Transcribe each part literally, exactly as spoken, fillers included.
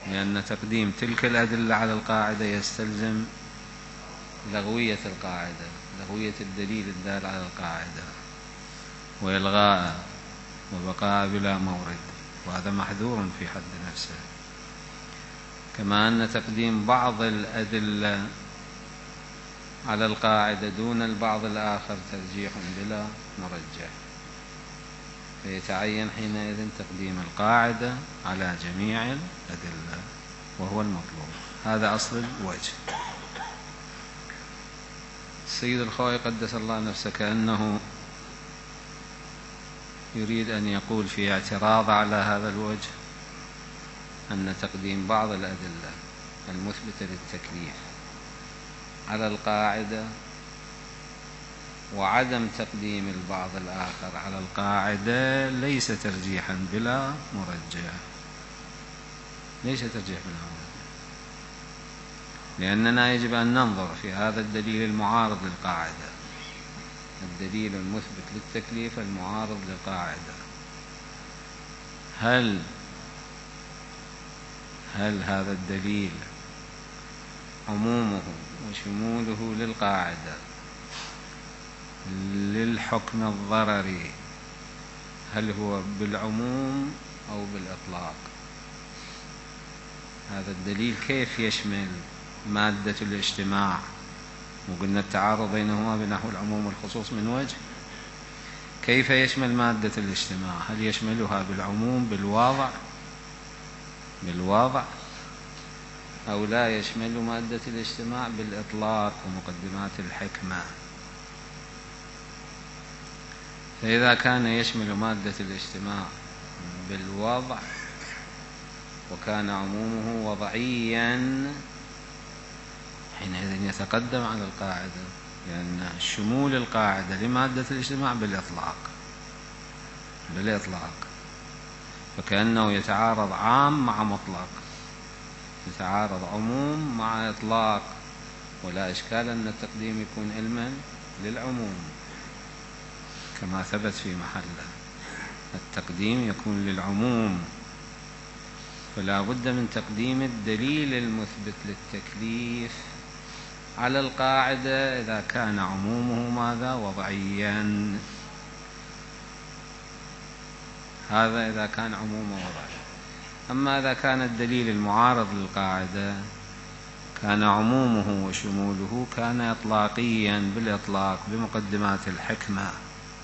لأن تقديم تلك الأدلة على القاعدة يستلزم لغوية القاعدة، لغوية الدليل الدال على القاعدة، وإلغاء وبقاء بلا مورد، وهذا محذور في حد نفسه. كما أن تقديم بعض الأدلة على القاعدة دون البعض الآخر ترجيح بلا مرجح، فيتعين حينئذ تقديم القاعدة على جميع الأدلة، وهو المطلوب. هذا أصل الوجه. السيد الخوئي قدس الله نفسه كأنه يريد أن يقول في اعتراض على هذا الوجه أن تقديم بعض الأدلة المثبتة للتكليف على القاعدة وعدم تقديم البعض الآخر على القاعدة ليس ترجيحا بلا مرجح، ليس ترجيح بلا مرجح، لأننا يجب أن ننظر في هذا الدليل المعارض للقاعدة، الدليل المثبت للتكليف المعارض للقاعدة، هل هل هذا الدليل عمومه وشموله للقاعدة للحكم الضرري هل هو بالعموم أو بالإطلاق؟ هذا الدليل كيف يشمل مادة الاجتماع؟ وقلنا التعارض بينهما بنحو العموم والخصوص من وجه. كيف يشمل مادة الاجتماع؟ هل يشملها بالعموم بالواضع بالواضع أو لا يشمل مادة الاجتماع بالإطلاق ومقدمات الحكمة؟ فإذا كان يشمل مادة الاجتماع بالوضع وكان عمومه وضعيا حينئذ يتقدم على القاعدة، لأن شمول القاعدة لمادة الاجتماع بالإطلاق بالإطلاق فكأنه يتعارض عام مع مطلق، يتعارض عموم مع إطلاق، ولا إشكال أن التقديم يكون علما للعموم كما ثبت في محله، التقديم يكون للعموم، فلا بد من تقديم الدليل المثبت للتكليف على القاعدة إذا كان عمومه ماذا؟ وضعيا. هذا إذا كان عمومه وضعيا. أما إذا كان الدليل المعارض للقاعدة كان عمومه وشموله كان إطلاقيا بالإطلاق بمقدمات الحكمة،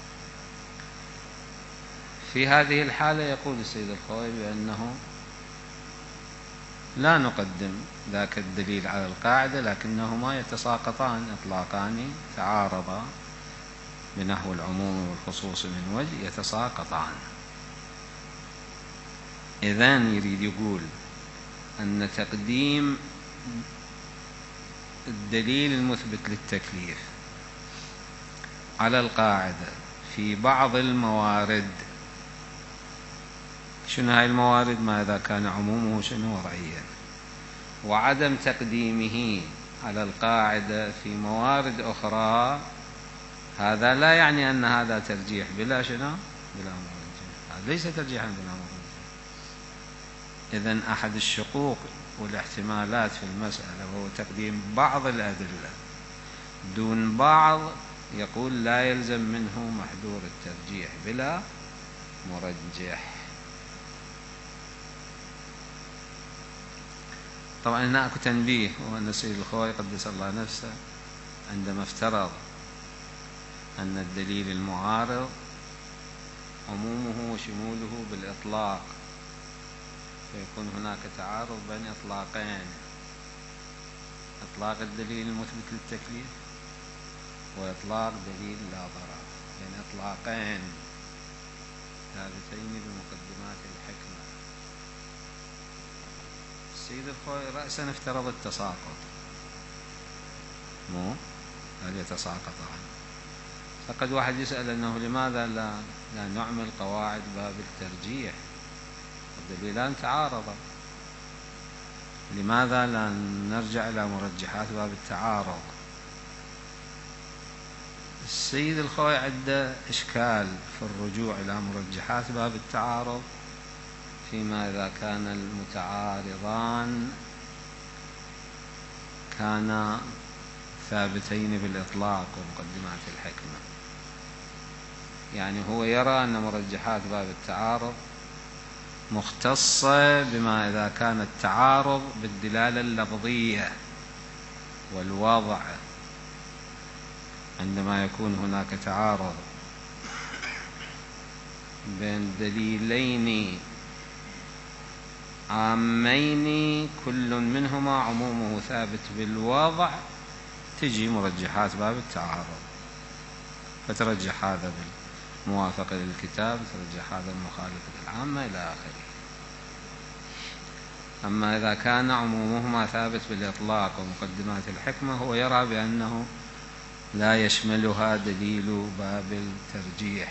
في هذه الحالة يقول السيد الخوئي بأنه لا نقدم ذاك الدليل على القاعدة، لكنهما يتساقطان إطلاقان تعارضا بنحو العموم والخصوص من وجه يتساقطان. إذن يريد يقول أن تقديم الدليل المثبت للتكليف على القاعدة في بعض الموارد، شنو هاي الموارد؟ ما إذا كان عمومه شنو وضعيا، وعدم تقديمه على القاعدة في موارد أخرى، هذا لا يعني أن هذا ترجيح بلا شنو بلا مرجح، هذا ليس ترجيحا بلا مرجح. إذن أحد الشقوق والاحتمالات في المسألة وهو تقديم بعض الأدلة دون بعض، يقول لا يلزم منه محذور الترجيح بلا مرجح. طبعا هنا أكو تنبيه، وأن السيد الخوئي قدس الله نفسه عندما افترض أن الدليل المعارض عمومه وشموله بالإطلاق فيكون هناك تعارض بين إطلاقين، إطلاق الدليل المثبت للتكليف وإطلاق دليل لا ضرر، بين إطلاقين ثابتين بمقدمات الحكمة. السيد الخوئي رأسا افترض التساقط، مو هل يتساقطان؟ فقد واحد يسأل أنه لماذا لا, لا نعمل قواعد باب الترجيح؟ الدليلان تعارضا، لماذا لا نرجع إلى مرجحات باب التعارض؟ السيد الخوئي عنده إشكال في الرجوع إلى مرجحات باب التعارض فيما إذا كان المتعارضان كانا ثابتين بالإطلاق ومقدمات الحكمة. يعني هو يرى أن مرجحات باب التعارض مختصة بما إذا كان التعارض بالدلالة اللفظية والوضع. عندما يكون هناك تعارض بين دليلين عامين كل منهما عمومه ثابت بالوضع، تجي مرجحات باب التعارض فترجح هذا بالموافقة للكتاب، ترجح هذا المخالفة للعامة إلى آخره. أما إذا كان عمومهما ثابت بالإطلاق ومقدمات الحكمة، هو يرى بأنه لا يشملها دليل باب الترجيح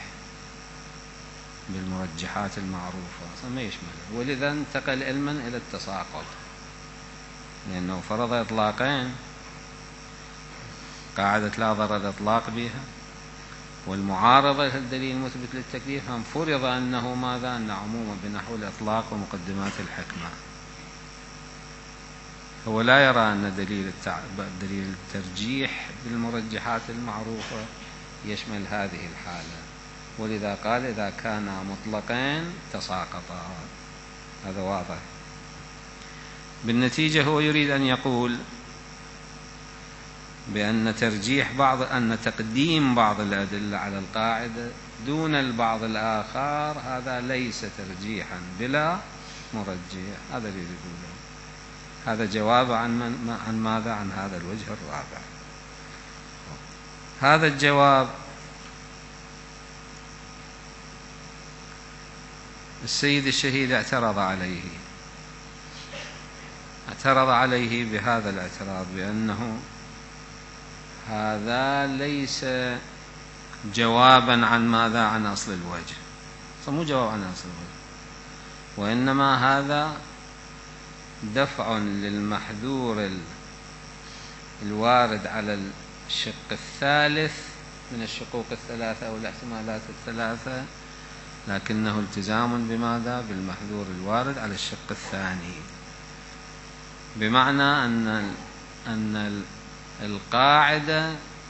بالمرجحات المعروفة، ما يشملها، ولذا انتقل علما إلى التساقط، لأنه فرض إطلاقين، قاعدة لا ضرر إطلاق بها، والمعارضة للدليل المثبت للتكليف هم فرض أنه ماذا؟ أن عموما بنحو الإطلاق ومقدمات الحكمة. هو لا يرى أن دليل التع... دليل الترجيح بالمرجحات المعروفة يشمل هذه الحالة، ولذا قال إذا كانا مطلقين تساقطا. هذا واضح. بالنتيجة هو يريد أن يقول بأن ترجيح بعض أن تقديم بعض الأدلة على القاعدة دون البعض الآخر هذا ليس ترجيحا بلا مرجح. هذا اللي يقوله. هذا جواب عن من عن ماذا؟ عن هذا الوجه الرابع. هذا الجواب السيد الشهيد اعترض عليه اعترض عليه بهذا الاعتراض بأنه هذا ليس جوابا عن ماذا؟ عن أصل الوجه. مو جواب عن أصل الوجه، وإنما هذا دفع للمحذور الوارد على الشق الثالث من الشقوق الثلاثة أو الاحتمالات الثلاثة، لكنه التزام بماذا؟ بالمحذور الوارد على الشق الثاني، بمعنى أن أن القاعدة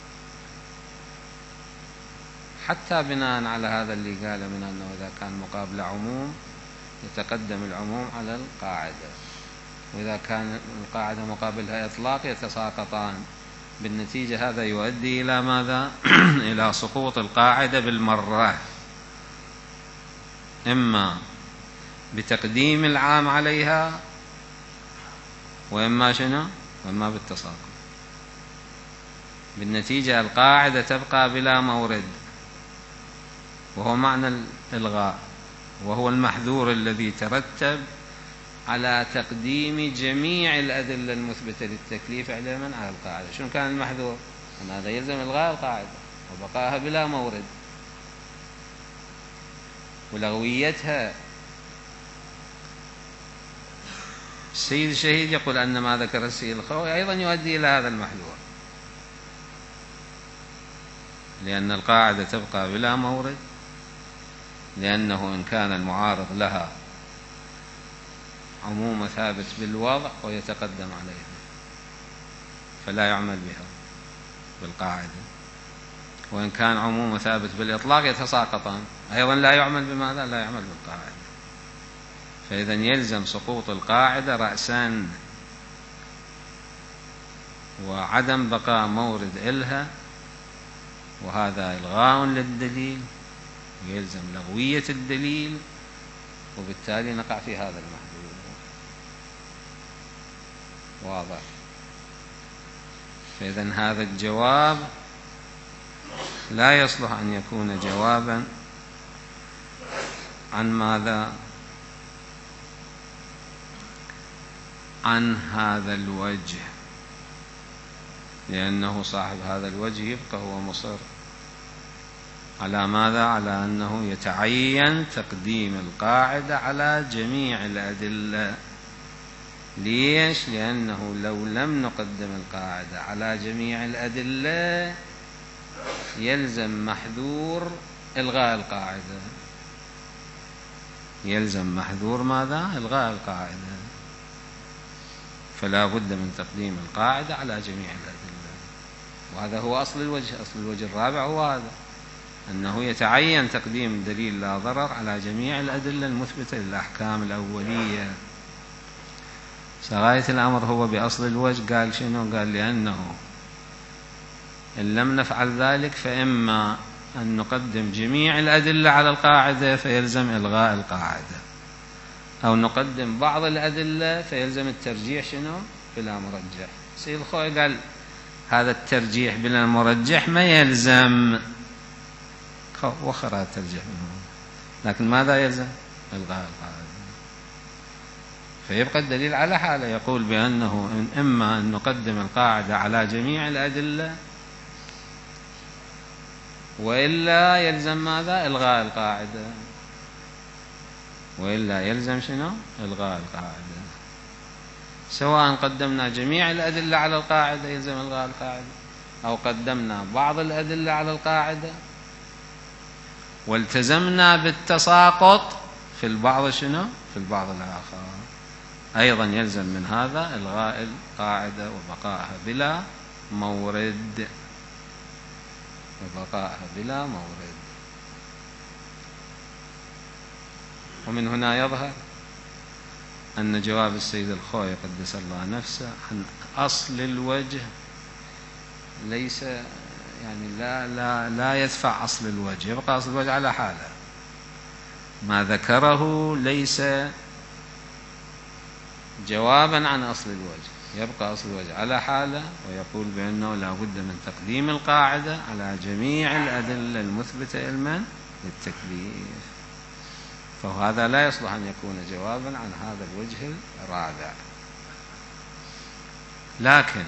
حتى بناء على هذا اللي قال من أنه إذا كان مقابل عموم يتقدم العموم على القاعدة، وإذا كان القاعدة مقابلها إطلاق يتساقطان. بالنتيجة هذا يؤدي إلى ماذا؟ إلى سقوط القاعدة بالمرة، إما بتقديم العام عليها وإما شنو؟ وإما بالتساقط. بالنتيجة القاعدة تبقى بلا مورد، وهو معنى الإلغاء، وهو المحذور الذي ترتب على تقديم جميع الأدلة المثبتة للتكليف على من؟ على القاعدة. شنو كان المحذور؟ أن هذا يلزم إلغاء القاعدة وبقاها بلا مورد، ولغويتها. السيد الشهيد يقول أن ما ذكر السيد الخوي أيضا يؤدي إلى هذا المحذور، لأن القاعدة تبقى بلا مورد، لأنه إن كان المعارض لها عموم ثابت بالوضع ويتقدم عليها فلا يعمل بها بالقاعدة، وإن كان عموم ثابت بالإطلاق يتساقطان أيضا لا يعمل بماذا؟ لا يعمل بالقاعدة. فإذا يلزم سقوط القاعدة رأسا وعدم بقاء مورد إلها، وهذا إلغاء للدليل ويلزم لغوية الدليل، وبالتالي نقع في هذا المحذور. واضح؟ فإذا هذا الجواب لا يصلح أن يكون جوابا عن ماذا؟ عن هذا الوجه، لأنه صاحب هذا الوجه يبقى هو مصر على ماذا؟ على أنه يتعين تقديم القاعدة على جميع الأدلة. ليش؟ لأنه لو لم نقدم القاعدة على جميع الأدلة يلزم محذور إلغاء القاعدة، يلزم محذور ماذا؟ إلغاء القاعدة. فلا بد من تقديم القاعدة على جميع الأدلة، وهذا هو أصل الوجه. أصل الوجه الرابع هو هذا، أنه يتعين تقديم دليل لا ضرر على جميع الأدلة المثبتة للأحكام الأولية. غاية الأمر هو بأصل الوجه. قال شنو؟ قال لأنه إن لم نفعل ذلك فإما أن نقدم جميع الأدلة على القاعدة فيلزم إلغاء القاعدة، أو نقدم بعض الأدلة فيلزم الترجيح شنو؟ بلا مرجح. سيد الخوي قال هذا الترجيح بلا مرجح ما يلزم، وخر الترجيح منه، لكن ماذا يلزم؟ إلغاء القاعدة. فيبقى الدليل على حاله، يقول بأنه إن إما أن نقدم القاعدة على جميع الأدلة، وإلا يلزم ماذا؟ إلغاء القاعدة. وإلا يلزم شنو؟ إلغاء القاعدة. سواء قدمنا جميع الأدلة على القاعدة يلزم إلغاء القاعدة، أو قدمنا بعض الأدلة على القاعدة والتزمنا بالتساقط في البعض شنو؟ في البعض الآخر، أيضا يلزم من هذا إلغاء القاعدة وبقائها بلا مورد. وبقائها بلا مورد. ومن هنا يظهر أن جواب السيد الخوي قدس الله نفسه عن أصل الوجه ليس يعني لا لا لا يدفع أصل الوجه، يبقى أصل الوجه على حاله. ما ذكره ليس جوابا عن أصل الوجه، يبقى أصل الوجه على حاله، ويقول بأنه لا بد من تقديم القاعدة على جميع الأدلة المثبتة علما للتكليف. فهذا لا يصلح أن يكون جوابا عن هذا الوجه الرابع. لكن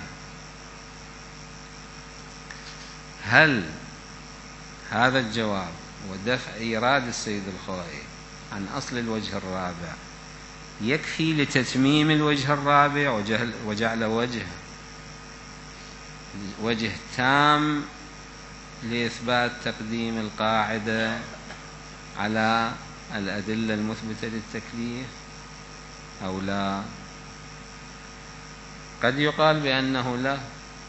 هل هذا الجواب ودفع إيراد السيد الخوئي عن أصل الوجه الرابع يكفي لتتميم الوجه الرابع وجعل وجه وجه تام لإثبات تقديم القاعدة على الأدلة المثبتة للتكليف أو لا؟ قد يقال بأنه لا،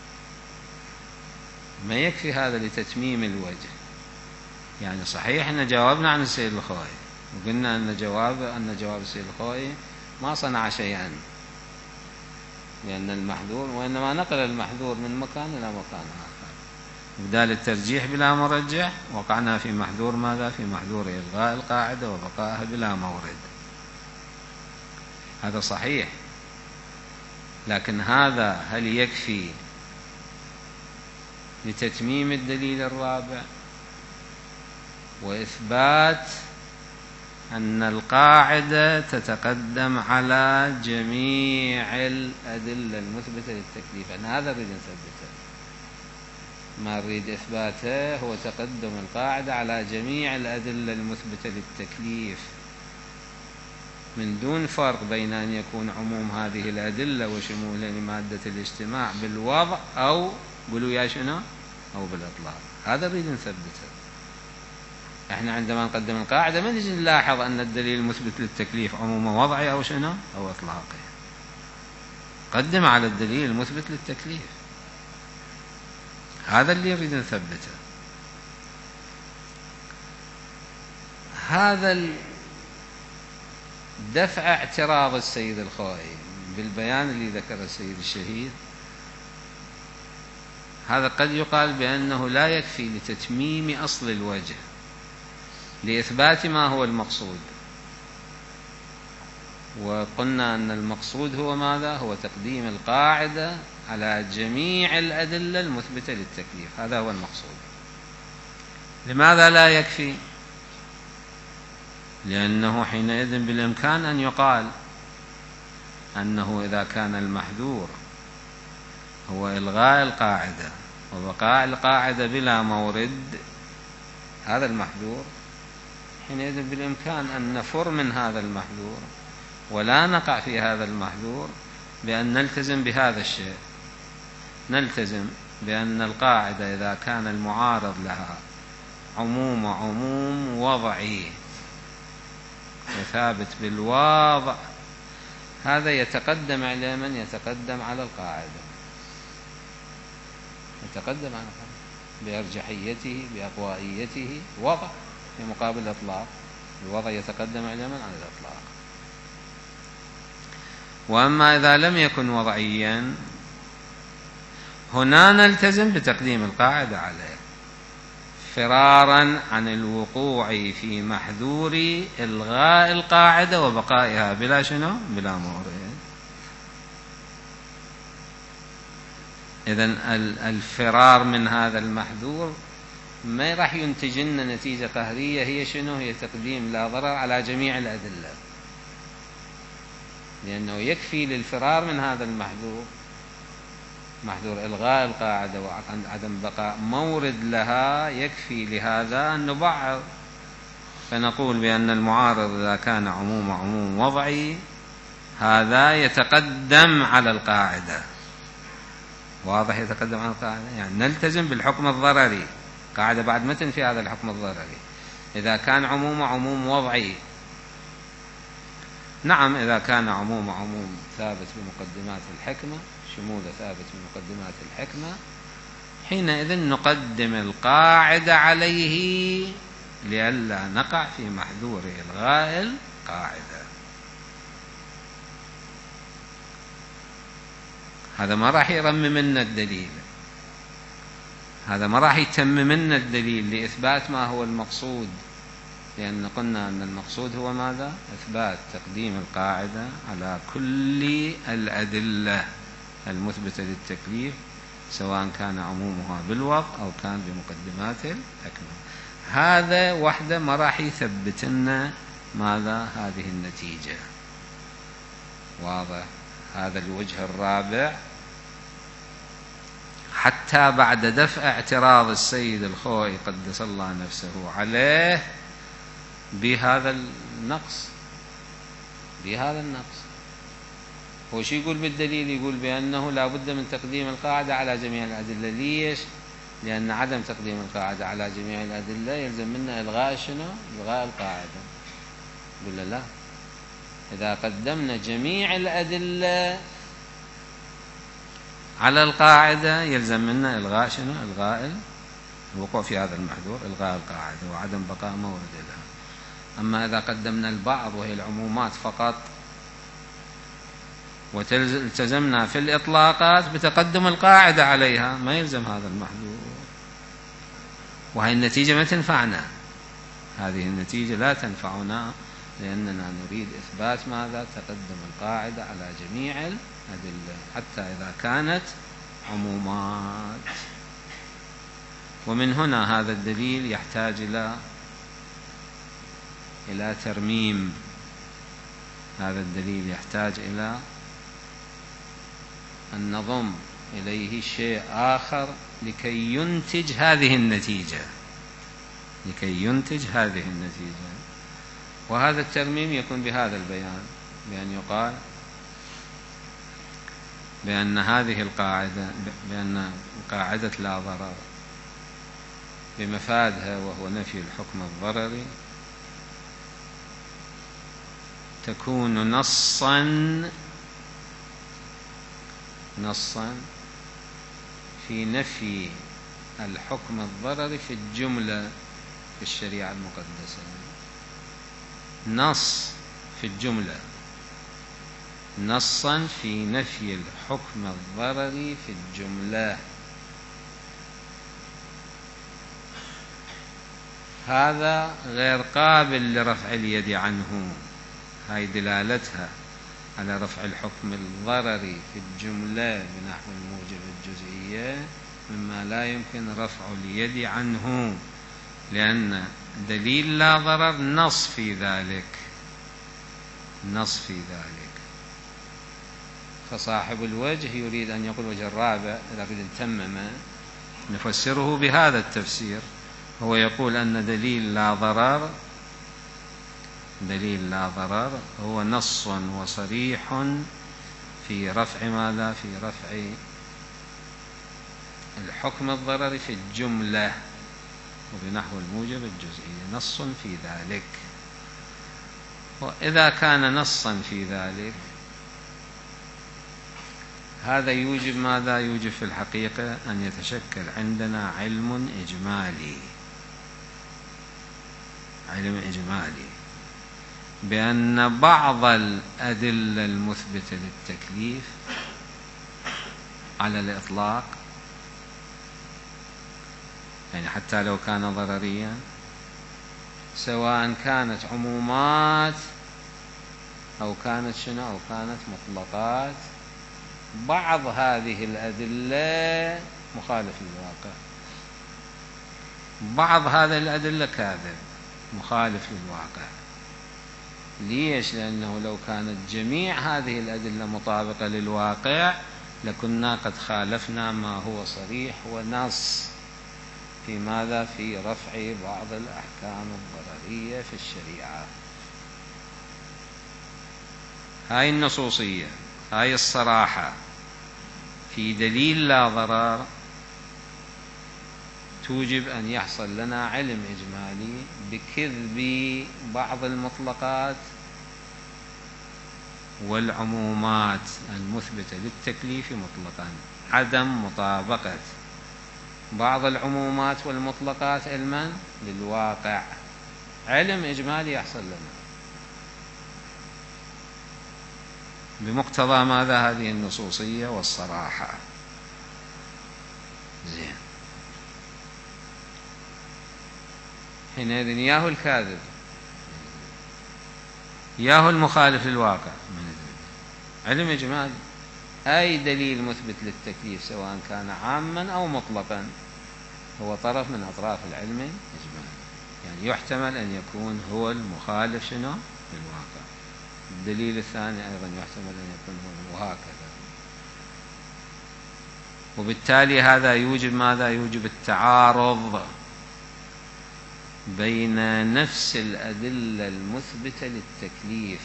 ما يكفي هذا لتتميم الوجه. يعني صحيح أن جاوبنا عن السيد الخوئي وقلنا أن جواب أن جواب السيد الخوئي ما صنع شيئا، لأن المحذور وإنما نقل المحذور من مكان إلى مكان آخر. بدال الترجيح بلا مرجح وقعنا في محذور ماذا؟ في محذور إلغاء القاعدة وبقائها بلا مورد. هذا صحيح، لكن هذا هل يكفي لتتميم الدليل الرابع وإثبات أن القاعدة تتقدم على جميع الأدلة المثبتة للتكليف؟ أن هذا نريد نثبته، ما نريد إثباته هو تقدم القاعدة على جميع الأدلة المثبتة للتكليف، من دون فرق بين أن يكون عموم هذه الأدلة وشمولها لمادة الاجتماع بالوضع أو قولوا يا شنو أو بالإطلاق. هذا نريد نثبته. احنا عندما نقدم القاعدة ما نجي نلاحظ أن الدليل المثبت للتكليف عموما وضعي أو شنو أو إطلاقي. قدم على الدليل المثبت للتكليف، هذا اللي نريد نثبته. هذا دفع اعتراض السيد الخوئي بالبيان اللي ذكر السيد الشهيد، هذا قد يقال بأنه لا يكفي لتتميم أصل الوجه لإثبات ما هو المقصود. وقلنا أن المقصود هو ماذا؟ هو تقديم القاعدة على جميع الأدلة المثبتة للتكليف، هذا هو المقصود. لماذا لا يكفي؟ لأنه حينئذ بالإمكان أن يقال أنه إذا كان المحذور هو إلغاء القاعدة وبقاء القاعدة بلا مورد، هذا المحذور، حينئذ بالإمكان أن نفر من هذا المحذور ولا نقع في هذا المحذور بأن نلتزم بهذا الشيء. نلتزم بأن القاعدة إذا كان المعارض لها عموم عموم وضعي وثابت بالوضع، هذا يتقدم على من؟ يتقدم على القاعدة، يتقدم على القاعدة بأرجحيته بأقوائيته، وضع في مقابل إطلاق، الوضع يتقدم على من؟ على الإطلاق. وأما إذا لم يكن وضعيا هنا نلتزم بتقديم القاعدة عليه فرارا عن الوقوع في محذور إلغاء القاعدة وبقائها بلا شنو؟ بلا مورد. إذن الفرار من هذا المحذور ما راح ينتج لنا نتيجة قهرية، هي شنو؟ هي تقديم لا ضرر على جميع الأدلة، لأنه يكفي للفرار من هذا المحذور، محذور إلغاء القاعدة وعدم بقاء مورد لها، يكفي لهذا أن نبعض، فنقول بأن المعارض إذا كان عموم عموم وضعي هذا يتقدم على القاعدة، واضح؟ يتقدم على القاعدة يعني نلتزم بالحكم الضرري، قاعدة بعد متن في هذا الحكم الضرري. إذا كان عموم عموم وضعي، نعم إذا كان عموم عموم ثابت بمقدمات الحكمة، شمول ثابت بمقدمات الحكمة، حينئذ نقدم القاعدة عليه لئلا نقع في محذور إلغاء القاعدة. هذا ما راح يرمم لنا الدليل، هذا ما راح يتمم لنا الدليل لإثبات ما هو المقصود، لأن قلنا أن المقصود هو ماذا؟ إثبات تقديم القاعدة على كل الأدلة المثبتة للتكليف، سواء كان عمومها بالوضع أو كان بمقدمات الحكمة. هذا وحده ما راح يثبت لنا ماذا؟ هذه النتيجة. واضح؟ هذا الوجه الرابع، حتى بعد دفع اعتراض السيد الخوئي قدس الله نفسه عليه بهذا النقص، بهذا النقص هو شو يقول بالدليل؟ يقول بأنه لا بد من تقديم القاعدة على جميع الأدلة. ليش؟ لأن عدم تقديم القاعدة على جميع الأدلة يلزم منا إلغاء شنو؟ إلغاء القاعدة. يقول لا، إذا قدمنا جميع الأدلة على القاعدة يلزم منا إلغاء شنو؟ إلغاء الوقوع في هذا المحذور، إلغاء القاعدة وعدم بقاء مورد لها. أما إذا قدمنا البعض وهي العمومات فقط والتزمنا في الإطلاقات بتقدم القاعدة عليها، ما يلزم هذا المحذور، وهي النتيجة ما تنفعنا، هذه النتيجة لا تنفعنا، لأننا نريد إثبات ماذا؟ تقدم القاعدة على جميع الأدلة حتى إذا كانت عمومات. ومن هنا هذا الدليل يحتاج إلى إلى ترميم، هذا الدليل يحتاج إلى أن نضم إليه شيء آخر لكي ينتج هذه النتيجة، لكي ينتج هذه النتيجة. وهذا الترميم يكون بهذا البيان، بأن يقال بأن هذه القاعدة، بأن قاعدة لا ضرر بمفادها وهو نفي الحكم الضرري تكون نصا نصا في نفي الحكم الضرري في الجملة في الشريعة المقدسة، نص في الجملة، نصا في نفي الحكم الضرري في الجملة. هذا غير قابل لرفع اليد عنه، هاي دلالتها على رفع الحكم الضرري في الجملة بنحو الموجب الجزئية مما لا يمكن رفع اليد عنه، لأن دليل لا ضرر نص في ذلك، نص في ذلك. فصاحب الوجه يريد أن يقول الوجه الرابع، إذا أريد نتممه نفسره بهذا التفسير، هو يقول أن دليل لا ضرر، دليل لا ضرر هو نص وصريح في رفع ماذا؟ في رفع الحكم الضرري في الجملة وبنحو الموجب الجزئي، نص في ذلك. وإذا كان نصا في ذلك هذا يوجب ماذا؟ يوجب في الحقيقة أن يتشكل عندنا علم إجمالي، علم إجمالي بأن بعض الأدلة المثبتة للتكليف على الإطلاق، يعني حتى لو كان ضرريا، سواء كانت عمومات أو كانت شنو أو كانت مطلقات، بعض هذه الأدلة مخالف للواقع، بعض هذه الأدلة كاذب مخالف للواقع. ليش؟ لأنه لو كانت جميع هذه الأدلة مطابقة للواقع لكنا قد خالفنا ما هو صريح ونص في ماذا؟ في رفع بعض الأحكام الضررية في الشريعة. هاي النصوصية، هاي الصراحة في دليل لا ضرر توجب أن يحصل لنا علم إجمالي بكذب بعض المطلقات والعمومات المثبتة للتكليف مطلقا، عدم مطابقة بعض العمومات والمطلقات علما للواقع، علم إجمالي يحصل لنا بمقتضى ماذا؟ هذه النصوصية والصراحة. زين، حينئذ ياهو الكاذب ياهو المخالف للواقع علم إجمالي، أي دليل مثبت للتكليف سواء كان عاما أو مطلقا هو طرف من أطراف العلم الإجمالي، يعني يحتمل أن يكون هو المخالف شنو للواقع. الدليل الثاني أيضا يحتمل أن يكون هو، وهكذا. وبالتالي هذا يوجب ماذا؟ يوجب التعارض بين نفس الأدلة المثبتة للتكليف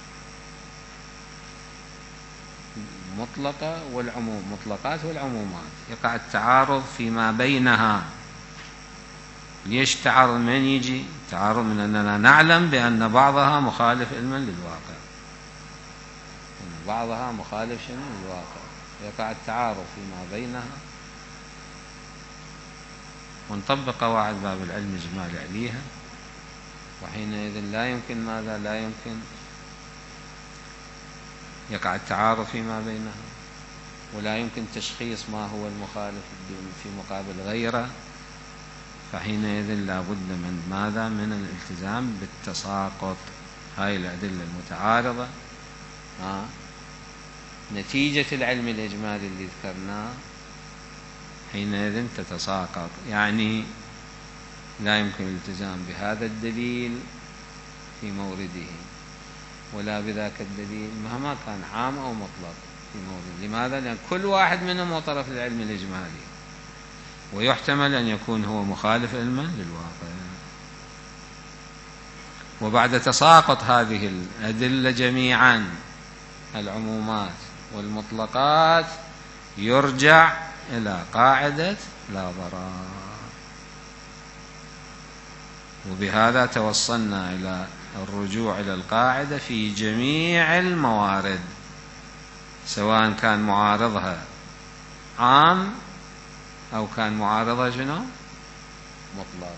مطلقة والعموم، مطلقات والعمومات، يقع التعارض فيما بينها. ليش تعارض؟ من يجي تعارض؟ من أننا نعلم بأن بعضها مخالف علما للواقع، بعضها مخالف شنو للواقع، يقع التعارض فيما بينها، ونطبق قواعد باب العلم الإجمالي عليها، وحينئذ لا يمكن ماذا؟ لا يمكن يقع التعارض فيما بينها، ولا يمكن تشخيص ما هو المخالف في مقابل غيره. فحينئذ لا بد من ماذا؟ من الالتزام بالتساقط. هاي الأدلة المتعارضة ها نتيجة العلم الإجمالي اللي ذكرناه حينئذ تتساقط، يعني لا يمكن الالتزام بهذا الدليل في مورده ولا بذاك الدليل مهما كان عام أو مطلق في مورد. لماذا؟ لأن كل واحد منهم هو طرف العلم الإجمالي، ويحتمل أن يكون هو مخالف علما للواقع. وبعد تساقط هذه الأدلة جميعا العمومات والمطلقات يرجع إلى قاعدة لا ضرر. وبهذا توصلنا إلى الرجوع إلى القاعدة في جميع الموارد، سواء كان معارضها عام أو كان معارضها شنو مطلق،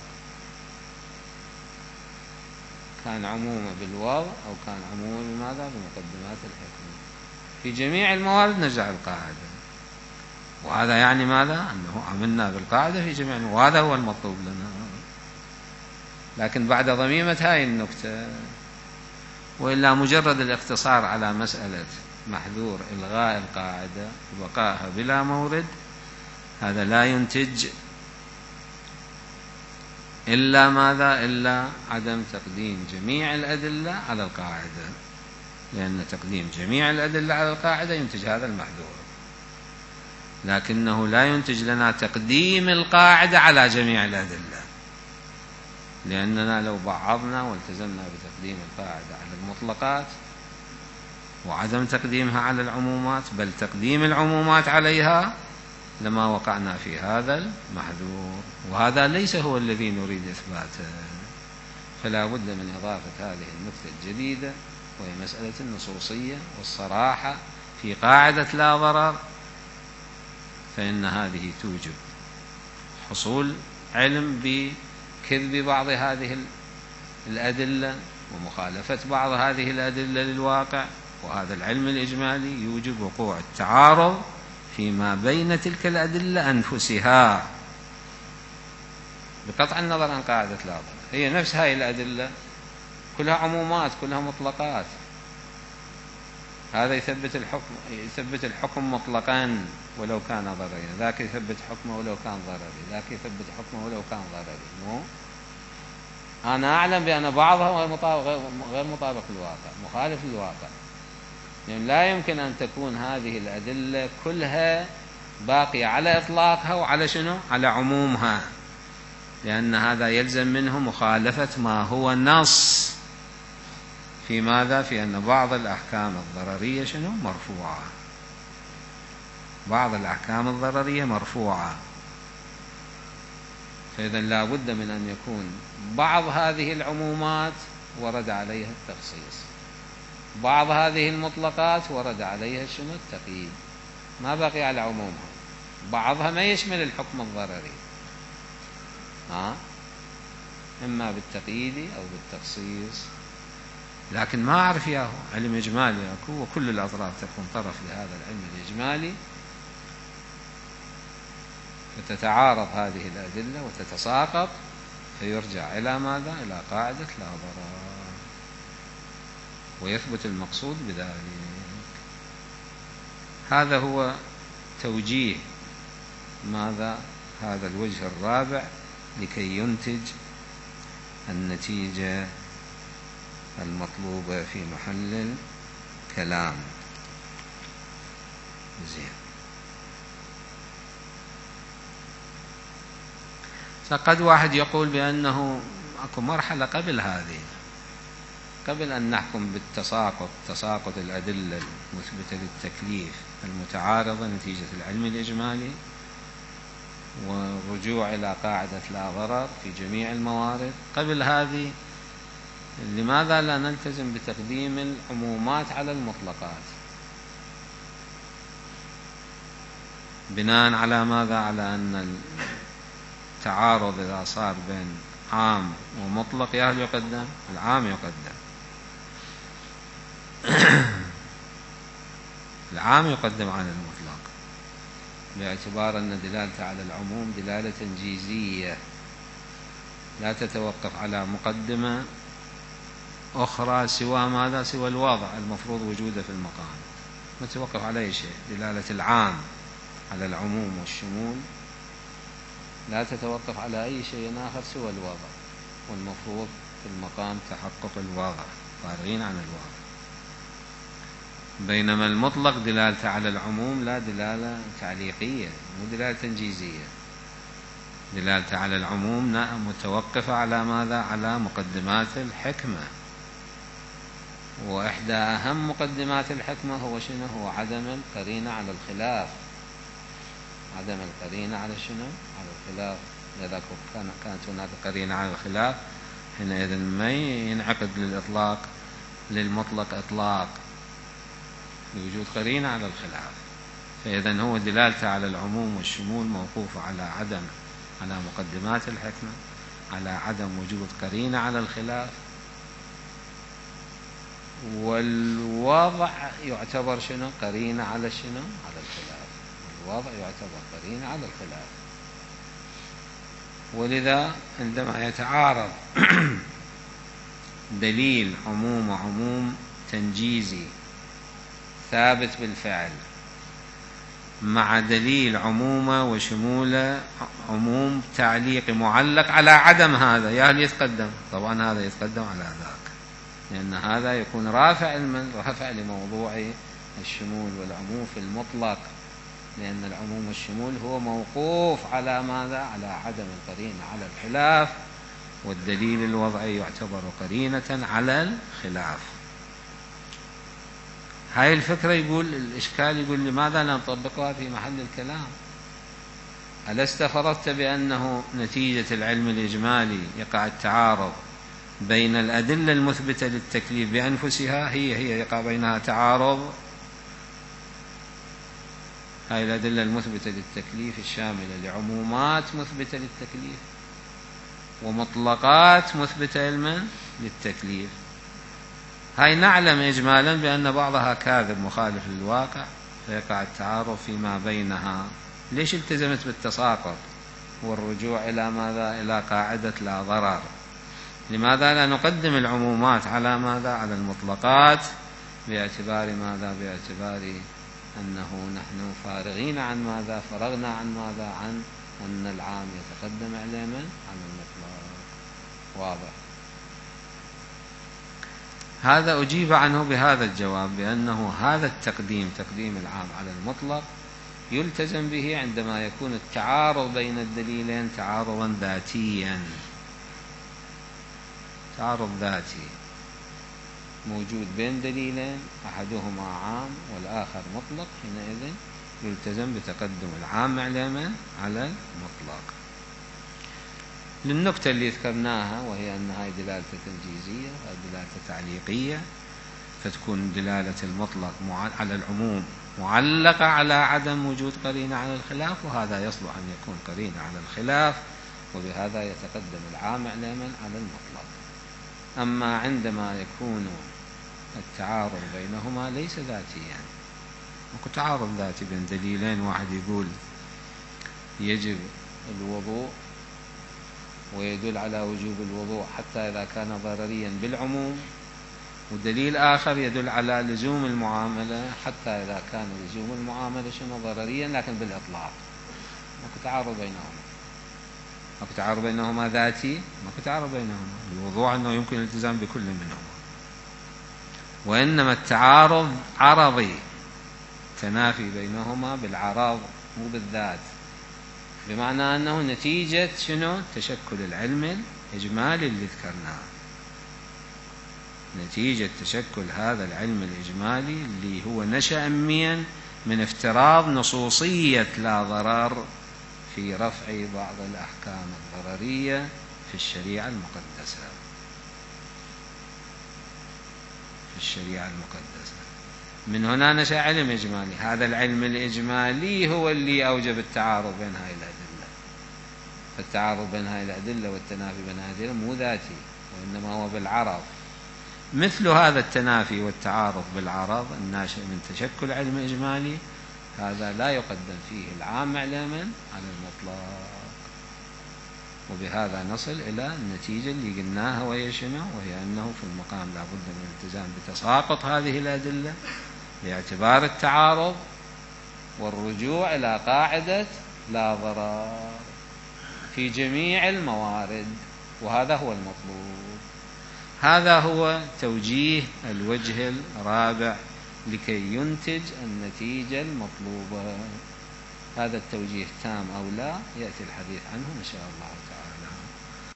كان عمومه بالوضع أو كان عمومه بماذا؟ بمقدمات الحكمة. في جميع الموارد نرجع القاعدة، وهذا يعني ماذا؟ أنه عملنا بالقاعدة في جميع الموارد، وهذا هو المطلوب لنا. لكن بعد ضميمة هاي النكتة، وإلا مجرد الاقتصار على مسألة محذور إلغاء القاعدة وبقائها بلا مورد، هذا لا ينتج إلا ماذا؟ إلا عدم تقديم جميع الأدلة على القاعدة، لأن تقديم جميع الأدلة على القاعدة ينتج هذا المحذور، لكنه لا ينتج لنا تقديم القاعدة على جميع الأدلة، لأننا لو بعضنا والتزمنا بتقديم القاعدة على المطلقات وعدم تقديمها على العمومات، بل تقديم العمومات عليها، لما وقعنا في هذا المحذور، وهذا ليس هو الذي نريد إثباته. فلا بد من إضافة هذه النكتة الجديدة، وهي مسألة النصوصية والصراحة في قاعدة لا ضرر، فإن هذه توجب حصول علم بكذب بعض هذه الأدلة ومخالفة بعض هذه الأدلة للواقع، وهذا العلم الإجمالي يوجب وقوع التعارض فيما بين تلك الأدلة أنفسها بقطع النظر عن قاعدة لا ضرر. هي نفس هذه الأدلة كلها عمومات، كلها مطلقات، هذا يثبت الحكم يثبت الحكم مطلقا ولو كان ضرريا، ذاك يثبت حكمه ولو كان ضرري، ذاك يثبت حكمه ولو كان ضرري. مو أنا أعلم بأن بعضها غير مطابق غير مطابق للواقع، مخالف للواقع، يعني لا يمكن أن تكون هذه الأدلة كلها باقية على إطلاقها وعلى شنو؟ على عمومها، لأن هذا يلزم منه مخالفة ما هو نص في ماذا؟ في أن بعض الأحكام الضررية شنو؟ مرفوعة، بعض الأحكام الضررية مرفوعة، فإذا لا بد من أن يكون بعض هذه العمومات ورد عليها التخصيص، بعض هذه المطلقات ورد عليها شنو؟ التقييد، ما بقي على عمومها، بعضها ما يشمل الحكم الضرري، ها؟ إما بالتقييد أو بالتخصيص. لكن ما أعرف ياهو علم إجمالي أكو، وكل الأطراف تكون طرف لهذا العلم الإجمالي، فتتعارض هذه الأدلة وتتساقط، فيرجع إلى ماذا؟ إلى قاعدة لا ضرر، ويثبت المقصود بذلك. هذا هو توجيه ماذا؟ هذا الوجه الرابع لكي ينتج النتيجة المطلوبة في محل الكلام. زين. فقد واحد يقول بأنه أكو مرحلة قبل هذه، قبل أن نحكم بالتساقط، تساقط الأدلة المثبتة للتكليف المتعارضة نتيجة العلم الإجمالي، والرجوع إلى قاعدة لا ضرر في جميع الموارد. قبل هذه لماذا لا نلتزم بتقديم العمومات على المطلقات؟ بناء على ماذا؟ على أن التعارض إذا صار بين عام ومطلق يهل يقدم العام، يقدم العام يقدم عن المطلق، باعتبار أن دلالته على العموم دلالة تنجيزية لا تتوقف على مقدمة أخرى سوى ماذا؟ سوى الوضع المفروض وجوده في المقام، ما تتوقف على أي شيء. دلالة العام على العموم والشمول لا تتوقف على أي شيء آخر سوى الوضع، والمفروض في المقام تحقق الوضع، فارغين عن الوضع. بينما المطلق دلالته على العموم لا دلالة تعليقية، مو دلالة تنجيزية، دلالته على العموم متوقفة على ماذا؟ على مقدمات الحكمة، وإحدى أهم مقدمات الحكمة هو شنو؟ هو عدم القرينة على الخلاف، عدم القرينة على شنو؟ على الخلاف. إذا كانت هناك قرينة على الخلاف حينئذ ما ينعقد للإطلاق للمطلق إطلاق لوجود قرينة على الخلاف. فإذا هو دلالته على العموم والشمول موقوفة على عدم على مقدمات الحكمة، على عدم وجود قرينة على الخلاف، والوضع يعتبر شنو؟ قرينة على شنو؟ على الخلاف. الوضع يعتبر قرينة على الخلاف. ولذا عندما يتعارض دليل عموم وعموم تنجيزي ثابت بالفعل مع دليل عمومة وشمولة عموم تعليق معلق على عدم هذا، يا هل يتقدم؟ طبعا هذا يتقدم على ذاك، لأن هذا يكون رافع من رافع لموضوع الشمول والعموم في المطلق، لأن العموم والشمول هو موقوف على ماذا؟ على عدم القرينة على الخلاف، والدليل الوضعي يعتبر قرينة على الخلاف. هاي الفكرة يقول الإشكال، يقول لماذا لا نطبقها في محل الكلام؟ ألست فرضت بأنه نتيجة العلم الإجمالي يقع التعارض بين الأدلة المثبتة للتكليف بأنفسها، هي هي يقع بينها تعارض. هاي الأدلة المثبتة للتكليف الشاملة لعمومات مثبتة للتكليف ومطلقات مثبتة علما للتكليف، هاي نعلم إجمالا بأن بعضها كاذب مخالف للواقع، فيقع التعارض فيما بينها. ليش التزمت بالتساقط والرجوع إلى ماذا؟ إلى قاعدة لا ضرر. لماذا لا نقدم العمومات على ماذا؟ على المطلقات، باعتبار ماذا؟ باعتبار أنه نحن فارغين عن ماذا؟ فرغنا عن ماذا؟ عن أن العام يتقدم علما عن المطلق. واضح؟ هذا أجيب عنه بهذا الجواب، بأنه هذا التقديم، تقديم العام على المطلق، يلتزم به عندما يكون التعارض بين الدليلين تعارضا ذاتيا، تعارض ذاتي موجود بين دليلين أحدهما عام والآخر مطلق، حينئذ يلتزم بتقدم العام علما على المطلق. للنكتة اللي ذكرناها، وهي أن هاي دلالة تنجيزية ودلالة تعليقية، فتكون دلالة المطلق على العموم معلقة على عدم وجود قرينة على الخلاف، وهذا يصلح أن يكون قرينة على الخلاف، وبهذا يتقدم العام علما على المطلق. أما عندما يكون التعارض بينهما ليس ذاتيا، يعني ماكو تعارض ذاتي بين دليلين، واحد يقول يجب الوضوء ويدل على وجوب الوضوء حتى إذا كان ضرريا بالعموم، ودليل آخر يدل على لزوم المعاملة حتى إذا كان لزوم المعاملة شنو؟ ضرريا لكن بالإطلاق. ماكو تعارض بينهما، ماكو تعارض بينهما ذاتي، ماكو تعارض بينهما. الوضوح أنه يمكن الالتزام بكل منهما، وإنما التعارض عرضي، تنافي بينهما بالعرض مو بالذات، بمعنى أنه نتيجة شنو؟ تشكل العلم الإجمالي اللي ذكرناه، نتيجة تشكل هذا العلم الإجمالي اللي هو نشأ أميا من افتراض نصوصية لا ضرر في رفع بعض الأحكام الضررية في الشريعة المقدسة، في الشريعة المقدسة. من هنا نشأ علم إجمالي، هذا العلم الإجمالي هو اللي أوجب التعارض بين هاي الأدلة. فالتعارض بين هاي الأدلة والتنافي بين هاي الأدلة مو ذاتي، وإنما هو بالعرض. مثل هذا التنافي والتعارض بالعرض الناشئ من تشكل علم إجمالي، هذا لا يقدم فيه العام علما على المطلق. وبهذا نصل إلى النتيجة اللي قلناها، وهي شنو؟ وهي أنه في المقام لا بد من الالتزام بتساقط هذه الأدلة باعتبار التعارض، والرجوع إلى قاعدة لا ضرر في جميع الموارد، وهذا هو المطلوب. هذا هو توجيه الوجه الرابع لكي ينتج النتيجة المطلوبة. هذا التوجيه تام أو لا يأتي الحديث عنه إن شاء الله تعالى.